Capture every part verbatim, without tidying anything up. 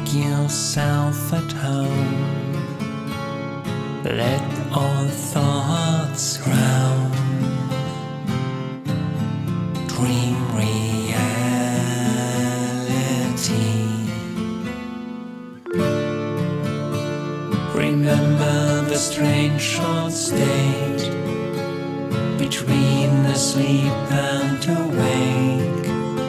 Make yourself at home. Let all thoughts round. Dream reality. Remember the strange short state between asleep and awake.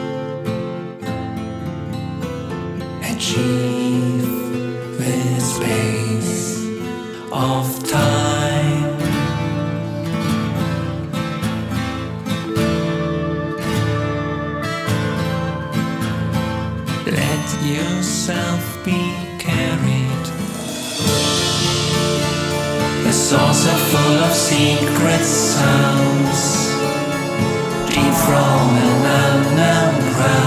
Achieve this space of time. Let yourself be carried. A saucer full of secret sounds, deep from an unknown ground.